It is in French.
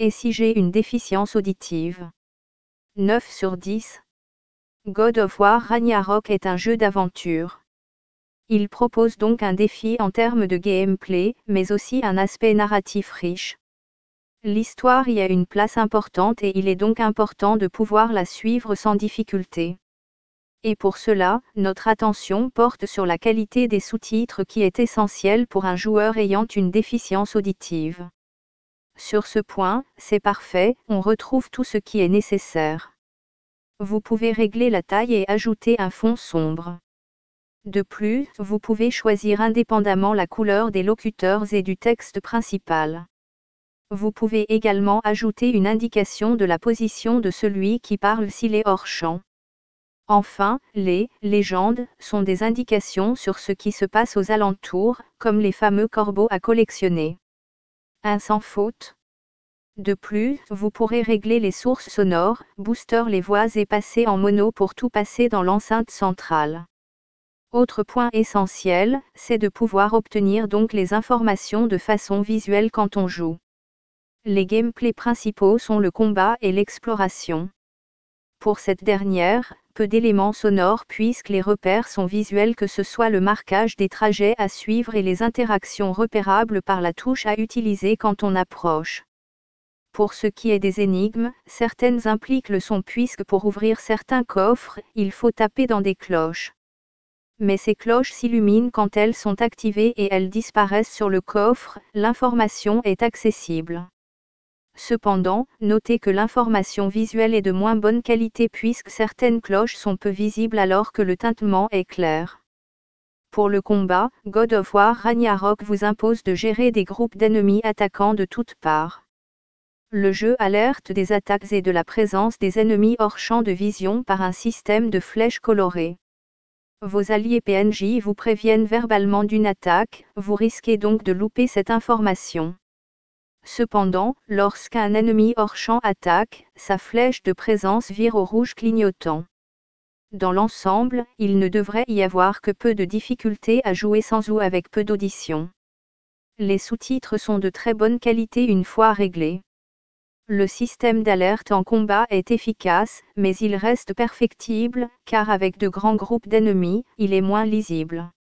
Et si j'ai une déficience auditive? 9 sur 10. God of War Ragnarok est un jeu d'aventure. Il propose donc un défi en termes de gameplay, mais aussi un aspect narratif riche. L'histoire y a une place importante et il est donc important de pouvoir la suivre sans difficulté. Et pour cela, notre attention porte sur la qualité des sous-titres qui est essentielle pour un joueur ayant une déficience auditive. Sur ce point, c'est parfait, on retrouve tout ce qui est nécessaire. Vous pouvez régler la taille et ajouter un fond sombre. De plus, vous pouvez choisir indépendamment la couleur des locuteurs et du texte principal. Vous pouvez également ajouter une indication de la position de celui qui parle s'il est hors champ. Enfin, les légendes sont des indications sur ce qui se passe aux alentours, comme les fameux corbeaux à collectionner. Un sans faute. De plus, vous pourrez régler les sources sonores, booster les voix et passer en mono pour tout passer dans l'enceinte centrale. Autre point essentiel, c'est de pouvoir obtenir donc les informations de façon visuelle quand on joue. Les gameplays principaux sont le combat et l'exploration. Pour cette dernière, peu d'éléments sonores puisque les repères sont visuels, que ce soit le marquage des trajets à suivre et les interactions repérables par la touche à utiliser quand on approche. Pour ce qui est des énigmes, certaines impliquent le son puisque pour ouvrir certains coffres, il faut taper dans des cloches. Mais ces cloches s'illuminent quand elles sont activées et elles disparaissent sur le coffre, l'information est accessible. Cependant, notez que l'information visuelle est de moins bonne qualité puisque certaines cloches sont peu visibles alors que le tintement est clair. Pour le combat, God of War Ragnarok vous impose de gérer des groupes d'ennemis attaquant de toutes parts. Le jeu alerte des attaques et de la présence des ennemis hors champ de vision par un système de flèches colorées. Vos alliés PNJ vous préviennent verbalement d'une attaque, vous risquez donc de louper cette information. Cependant, lorsqu'un ennemi hors champ attaque, sa flèche de présence vire au rouge clignotant. Dans l'ensemble, il ne devrait y avoir que peu de difficultés à jouer sans ou avec peu d'audition. Les sous-titres sont de très bonne qualité une fois réglés. Le système d'alerte en combat est efficace, mais il reste perfectible, car avec de grands groupes d'ennemis, il est moins lisible.